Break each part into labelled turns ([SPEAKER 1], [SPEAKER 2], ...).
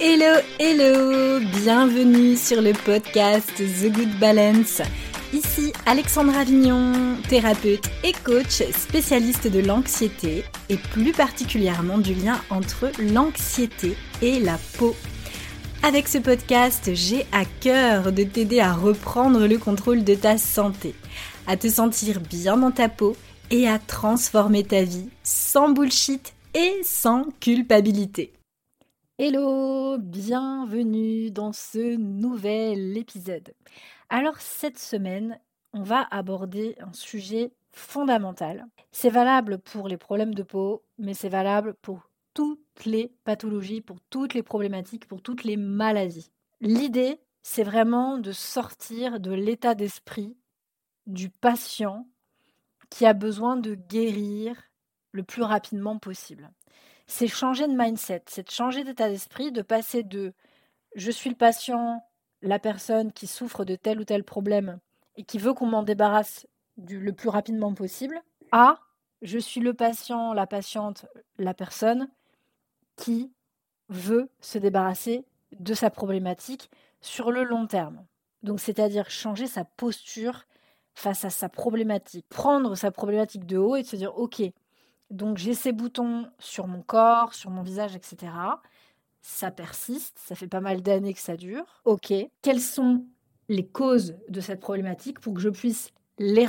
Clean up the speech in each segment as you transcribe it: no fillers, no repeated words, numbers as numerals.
[SPEAKER 1] Hello, hello, bienvenue sur le podcast The Good Balance. Ici Alexandra Avignon, thérapeute et coach spécialiste de l'anxiété et plus particulièrement du lien entre l'anxiété et la peau. Avec ce podcast, j'ai à cœur de t'aider à reprendre le contrôle de ta santé, à te sentir bien dans ta peau et à transformer ta vie sans bullshit et sans culpabilité. Hello, bienvenue dans ce nouvel épisode. Alors cette semaine, on va aborder un sujet fondamental. C'est valable pour les problèmes de peau, mais c'est valable pour toutes les pathologies, pour toutes les problématiques, pour toutes les maladies. L'idée, c'est vraiment de sortir de l'état d'esprit du patient qui a besoin de guérir le plus rapidement possible. C'est changer de mindset, c'est de changer d'état d'esprit, de passer de « je suis le patient, la personne qui souffre de tel ou tel problème et qui veut qu'on m'en débarrasse le plus rapidement possible » à « je suis le patient, la patiente, la personne qui veut se débarrasser de sa problématique sur le long terme ». Donc c'est-à-dire changer sa posture face à sa problématique, prendre sa problématique de haut et de se dire « ok, donc j'ai ces boutons sur mon corps, sur mon visage, etc. Ça persiste, ça fait pas mal d'années que ça dure. Ok, quelles sont les causes de cette problématique pour que je puisse l'éradiquer ?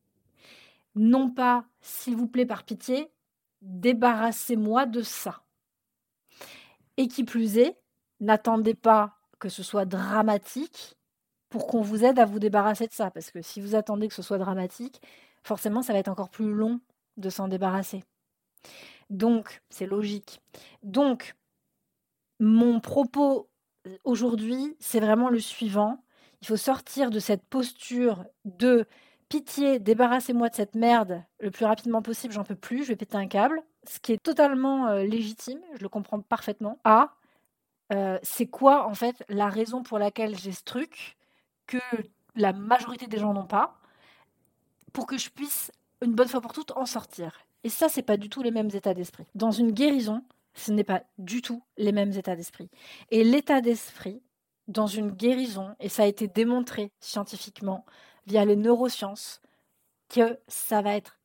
[SPEAKER 1] Non pas, s'il vous plaît, par pitié, débarrassez-moi de ça. Et qui plus est, n'attendez pas que ce soit dramatique pour qu'on vous aide à vous débarrasser de ça. Parce que si vous attendez que ce soit dramatique, forcément, ça va être encore plus long de s'en débarrasser. Donc, c'est logique. Donc, mon propos aujourd'hui, c'est vraiment le suivant. Il faut sortir de cette posture de pitié, débarrassez-moi de cette merde le plus rapidement possible, j'en peux plus, je vais péter un câble. Ce qui est totalement légitime, je le comprends parfaitement. C'est quoi en fait la raison pour laquelle j'ai ce truc que la majorité des gens n'ont pas, pour que je puisse, une bonne fois pour toutes, en sortir. Et ça, c'est pas du tout les mêmes états d'esprit. Dans une guérison, ce n'est pas du tout les mêmes états d'esprit. Et l'état d'esprit, dans une guérison, et ça a été démontré scientifiquement via les neurosciences, que ça va être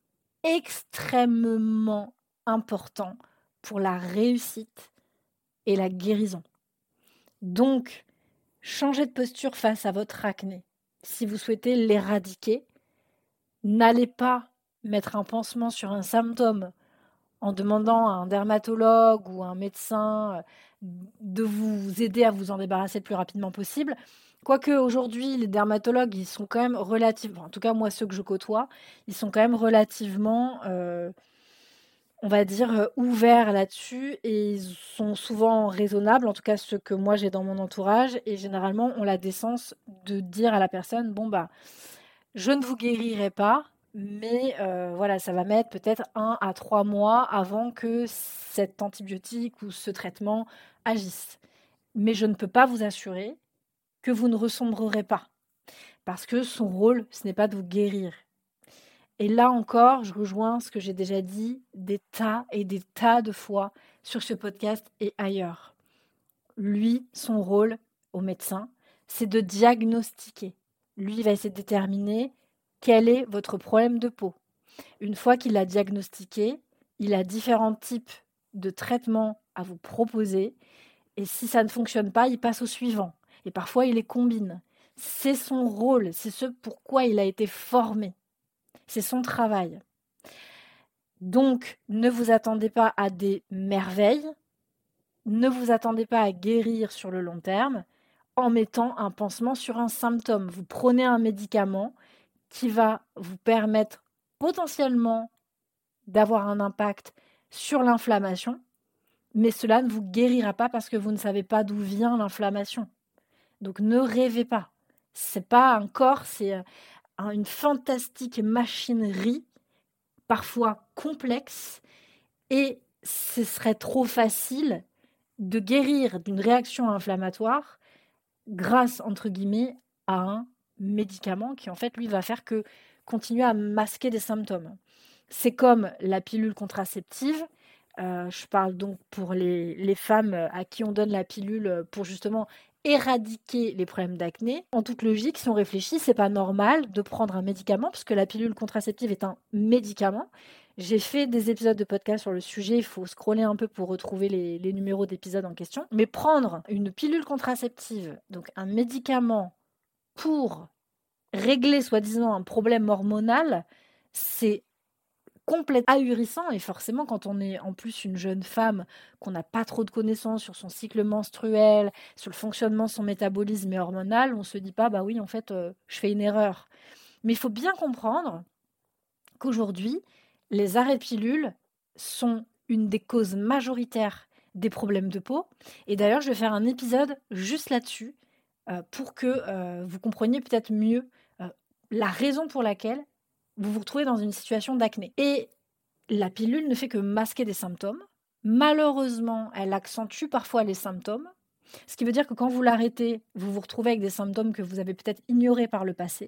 [SPEAKER 1] extrêmement important pour la réussite et la guérison. Donc, changez de posture face à votre acné. Si vous souhaitez l'éradiquer, n'allez pas mettre un pansement sur un symptôme en demandant à un dermatologue ou à un médecin de vous aider à vous en débarrasser le plus rapidement possible. Quoique aujourd'hui, les dermatologues, ils sont quand même relativement, en tout cas moi ceux que je côtoie, ils sont quand même relativement, on va dire, ouverts là-dessus et ils sont souvent raisonnables, en tout cas ceux que moi j'ai dans mon entourage, et généralement ont la décence de dire à la personne, bon bah, je ne vous guérirai pas, mais voilà, ça va mettre peut-être 1 à 3 mois avant que cet antibiotique ou ce traitement agisse. Mais je ne peux pas vous assurer que vous ne ressombrerez pas, parce que son rôle, ce n'est pas de vous guérir. Et là encore, je rejoins ce que j'ai déjà dit des tas et des tas de fois sur ce podcast et ailleurs. Lui, son rôle au médecin, c'est de diagnostiquer. Lui, il va essayer de déterminer quel est votre problème de peau. Une fois qu'il l'a diagnostiqué, il a différents types de traitements à vous proposer. Et si ça ne fonctionne pas, il passe au suivant. Et parfois, il les combine. C'est son rôle, c'est ce pourquoi il a été formé. C'est son travail. Donc, ne vous attendez pas à des merveilles. Ne vous attendez pas à guérir sur le long terme en mettant un pansement sur un symptôme. Vous prenez un médicament qui va vous permettre potentiellement d'avoir un impact sur l'inflammation, mais cela ne vous guérira pas parce que vous ne savez pas d'où vient l'inflammation. Donc ne rêvez pas. C'est pas un corps, c'est une fantastique machinerie, parfois complexe, et ce serait trop facile de guérir d'une réaction inflammatoire grâce, entre guillemets, à un médicament qui, en fait, lui, va faire que continuer à masquer des symptômes. C'est comme la pilule contraceptive. Je parle donc pour les femmes à qui on donne la pilule pour justement éradiquer les problèmes d'acné. En toute logique, si on réfléchit, c'est pas normal de prendre un médicament, puisque la pilule contraceptive est un médicament. J'ai fait des épisodes de podcast sur le sujet, il faut scroller un peu pour retrouver les numéros d'épisodes en question. Mais prendre une pilule contraceptive, donc un médicament pour régler soi-disant un problème hormonal, c'est complètement ahurissant. Et forcément, quand on est en plus une jeune femme, qu'on n'a pas trop de connaissances sur son cycle menstruel, sur le fonctionnement de son métabolisme et hormonal, on se dit pas, bah oui, en fait, je fais une erreur. Mais il faut bien comprendre qu'aujourd'hui, les arrêts de pilules sont une des causes majoritaires des problèmes de peau. Et d'ailleurs, je vais faire un épisode juste là-dessus pour que vous compreniez peut-être mieux la raison pour laquelle vous vous retrouvez dans une situation d'acné. Et la pilule ne fait que masquer des symptômes. Malheureusement, elle accentue parfois les symptômes. Ce qui veut dire que quand vous l'arrêtez, vous vous retrouvez avec des symptômes que vous avez peut-être ignorés par le passé,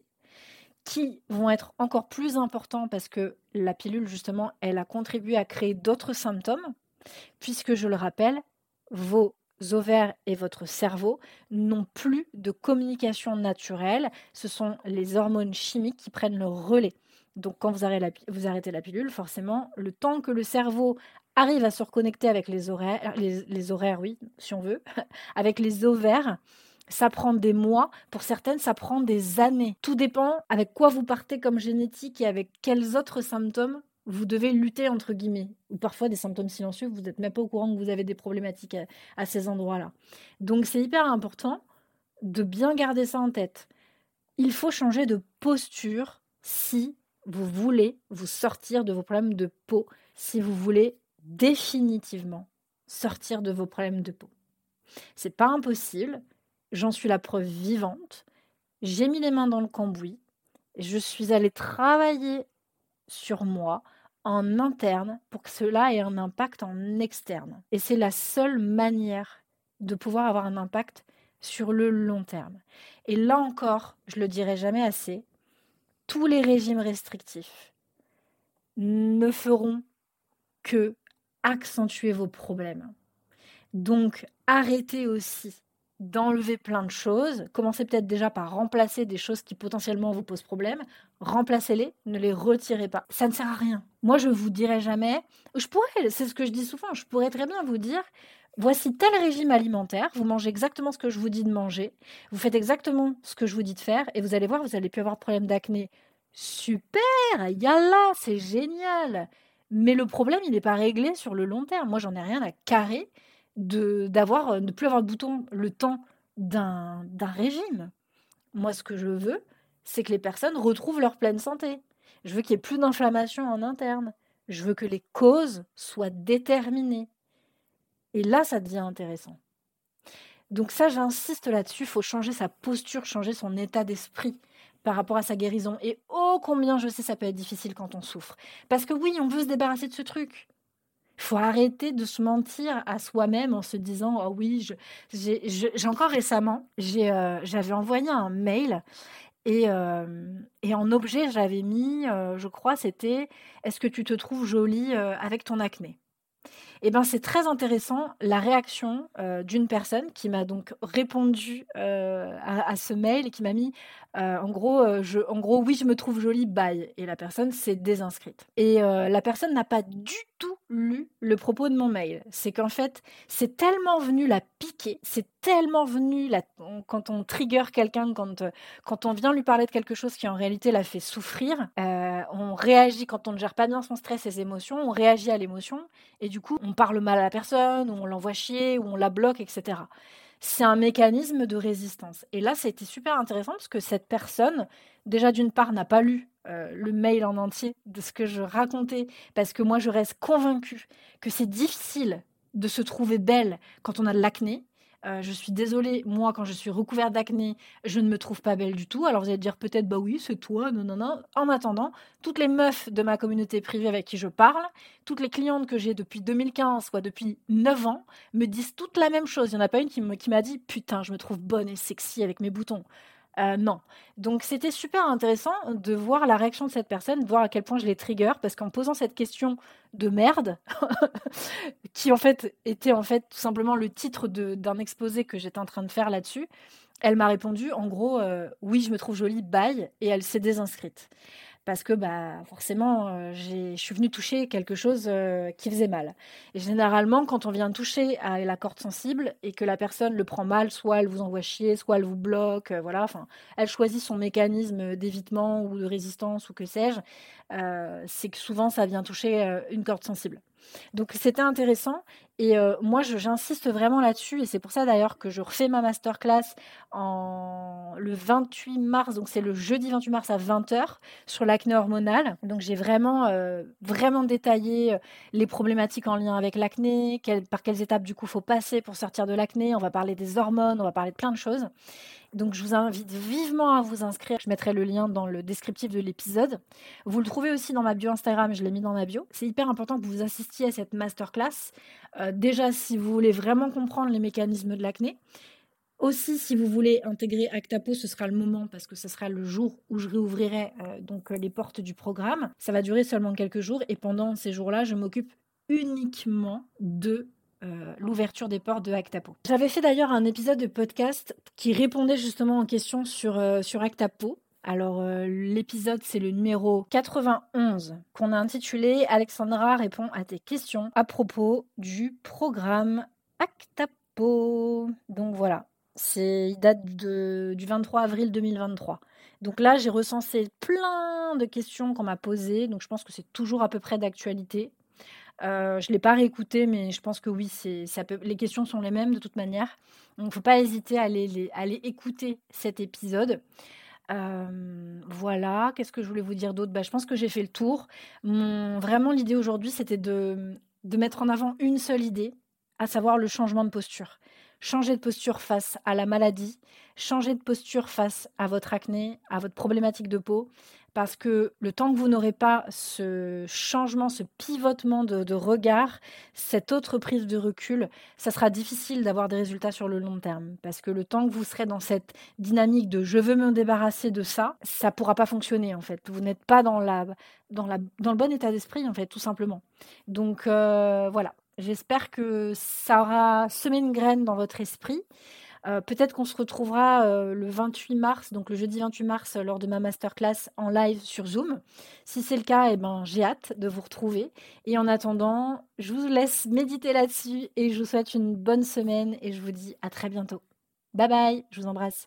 [SPEAKER 1] qui vont être encore plus importants parce que la pilule, justement, elle a contribué à créer d'autres symptômes, puisque, je le rappelle, vos ovaires et votre cerveau n'ont plus de communication naturelle. Ce sont les hormones chimiques qui prennent le relais. Donc, quand vous arrêtez la pilule, forcément, le temps que le cerveau arrive à se reconnecter avec les horaires, oui, si on veut, avec les ovaires, ça prend des mois. Pour certaines, ça prend des années. Tout dépend avec quoi vous partez comme génétique et avec quels autres symptômes vous devez lutter, entre guillemets. Ou parfois des symptômes silencieux, vous n'êtes même pas au courant que vous avez des problématiques à ces endroits-là. Donc, c'est hyper important de bien garder ça en tête. Il faut changer de posture si vous voulez vous sortir de vos problèmes de peau, si vous voulez définitivement sortir de vos problèmes de peau. C'est pas impossible, j'en suis la preuve vivante. J'ai mis les mains dans le cambouis, je suis allée travailler sur moi en interne pour que cela ait un impact en externe. Et c'est la seule manière de pouvoir avoir un impact sur le long terme. Et là encore, je le dirai jamais assez, tous les régimes restrictifs ne feront que accentuer vos problèmes. Donc, arrêtez aussi d'enlever plein de choses. Commencez peut-être déjà par remplacer des choses qui potentiellement vous posent problème. Remplacez-les, ne les retirez pas. Ça ne sert à rien. Moi, je vous dirai jamais, c'est ce que je dis souvent, je pourrais très bien vous dire, voici tel régime alimentaire, vous mangez exactement ce que je vous dis de manger, vous faites exactement ce que je vous dis de faire, et vous allez voir, vous n'allez plus avoir de problème d'acné. Super, yallah, c'est génial. Mais le problème, il n'est pas réglé sur le long terme. Moi, j'en ai rien à carrer de ne plus avoir de bouton le temps d'un régime. Moi, ce que je veux, c'est que les personnes retrouvent leur pleine santé. Je veux qu'il n'y ait plus d'inflammation en interne. Je veux que les causes soient déterminées. Et là, ça devient intéressant. Donc ça, j'insiste là-dessus, il faut changer sa posture, changer son état d'esprit par rapport à sa guérison. Et oh combien je sais, ça peut être difficile quand on souffre. Parce que oui, on veut se débarrasser de ce truc. Il faut arrêter de se mentir à soi-même en se disant « Oh oui, j'ai encore récemment, j'avais envoyé un mail et en objet, j'avais mis, je crois, c'était « Est-ce que tu te trouves jolie avec ton acné ?» Eh ben, c'est très intéressant la réaction d'une personne qui m'a donc répondu à ce mail et qui m'a mis en gros, oui, je me trouve jolie, bye. Et la personne s'est désinscrite. Et la personne n'a pas du tout lu le propos de mon mail. C'est qu'en fait, c'est tellement venu la piquer, c'est tellement venu quand on trigger quelqu'un, quand on vient lui parler de quelque chose qui en réalité l'a fait souffrir, on réagit quand on ne gère pas bien son stress, ses émotions, on réagit à l'émotion et du coup, on parle mal à la personne, ou on l'envoie chier, ou on la bloque, etc. C'est un mécanisme de résistance. Et là, c'était super intéressant parce que cette personne, déjà d'une part, n'a pas lu le mail en entier de ce que je racontais, parce que moi, je reste convaincue que c'est difficile de se trouver belle quand on a de l'acné. Je suis désolée, moi, quand je suis recouverte d'acné, je ne me trouve pas belle du tout. Alors vous allez dire peut-être, bah oui, c'est toi, non, non, non. En attendant, toutes les meufs de ma communauté privée avec qui je parle, toutes les clientes que j'ai depuis 2015, soit depuis 9 ans, me disent toutes la même chose. Il n'y en a pas une qui m'a dit, putain, je me trouve bonne et sexy avec mes boutons. Non. Donc c'était super intéressant de voir la réaction de cette personne, de voir à quel point je l'ai trigger parce qu'en posant cette question de merde, qui en fait était en fait tout simplement le titre d'un exposé que j'étais en train de faire là-dessus, elle m'a répondu en gros, «Oui, je me trouve jolie, bye» et elle s'est désinscrite. Parce que, bah, forcément, je suis venue toucher quelque chose, qui faisait mal. Et généralement, quand on vient toucher à la corde sensible et que la personne le prend mal, soit elle vous envoie chier, soit elle vous bloque, voilà, enfin, elle choisit son mécanisme d'évitement ou de résistance ou que sais-je, c'est que souvent ça vient toucher, une corde sensible. Donc c'était intéressant et moi j'insiste vraiment là-dessus et c'est pour ça d'ailleurs que je refais ma masterclass le 28 mars, donc c'est le jeudi 28 mars à 20h sur l'acné hormonal. Donc j'ai vraiment, vraiment détaillé, les problématiques en lien avec l'acné, par quelles étapes du coup faut passer pour sortir de l'acné. On va parler des hormones, on va parler de plein de choses. Donc je vous invite vivement à vous inscrire. Je mettrai le lien dans le descriptif de l'épisode. Vous le trouvez aussi dans ma bio Instagram, je l'ai mis dans ma bio. C'est hyper important que vous assistiez à cette masterclass. Déjà, si vous voulez vraiment comprendre les mécanismes de l'acné. Aussi, si vous voulez intégrer Actapo, ce sera le moment parce que ce sera le jour où je réouvrirai les portes du programme. Ça va durer seulement quelques jours et pendant ces jours-là, je m'occupe uniquement de l'ouverture des portes de Actapo. J'avais fait d'ailleurs un épisode de podcast qui répondait justement aux questions sur Actapo. Alors, l'épisode, c'est le numéro 91 qu'on a intitulé « Alexandra répond à tes questions à propos du programme Actapo ». Donc voilà, il date du 23 avril 2023. Donc là, j'ai recensé plein de questions qu'on m'a posées, donc je pense que c'est toujours à peu près d'actualité. Je ne l'ai pas réécouté, mais je pense que oui, les questions sont les mêmes de toute manière. Donc, il ne faut pas hésiter à aller écouter cet épisode. Voilà, qu'est-ce que je voulais vous dire d'autre? Je pense que j'ai fait le tour. Vraiment, l'idée aujourd'hui, c'était de mettre en avant une seule idée, à savoir le changement de posture. Changer de posture face à la maladie, changer de posture face à votre acné, à votre problématique de peau, parce que le temps que vous n'aurez pas ce changement, ce pivotement de regard, cette autre prise de recul, ça sera difficile d'avoir des résultats sur le long terme. Parce que le temps que vous serez dans cette dynamique de je veux me débarrasser de ça, ça pourra pas fonctionner en fait. Vous n'êtes pas dans le bon état d'esprit en fait, tout simplement. Donc voilà, j'espère que ça aura semé une graine dans votre esprit. Peut-être qu'on se retrouvera le 28 mars, donc le jeudi 28 mars, lors de ma masterclass en live sur Zoom. Si c'est le cas, j'ai hâte de vous retrouver. Et en attendant, je vous laisse méditer là-dessus et je vous souhaite une bonne semaine et je vous dis à très bientôt. Bye bye, je vous embrasse.